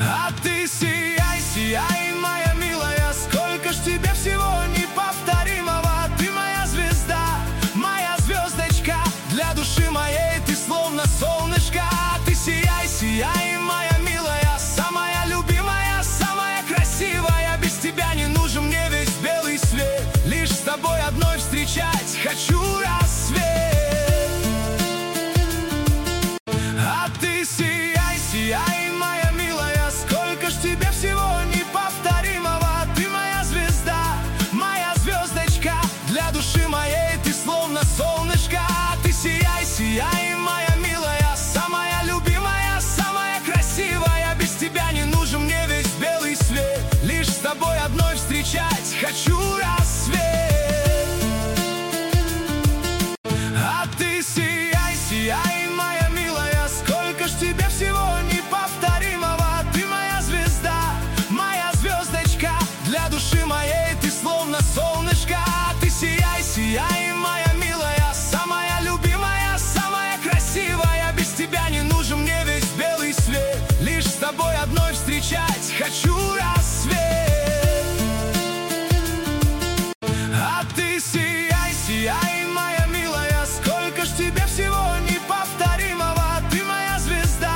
А ты сияй, сияй, моя милая, сколько ж тебе всего неповторимого. Ты моя звезда, моя звездочка, для души моей ты словно солнышко. Ты сияй, сияй, моя милая, самая любимая, самая красивая. Без тебя не нужен мне весь белый свет, лишь с тобой одной встречать хочу рассвет. А ты сияй, сияй, моя милая, сколько ж тебе всего неповторимого. Ты моя звезда, моя звездочка, для души моей ты словно солнышко. Ты сияй, сияй, моя милая, самая любимая, самая красивая. Без тебя не нужен мне весь белый свет, лишь с тобой одной встречать хочу рассвет. А ты сияй, сияй, моя милая, сколько ж тебе всего неповторимого. Ты моя звезда, моя звездочка, для души моей ты словно солнышко. Ты сияй, сияй,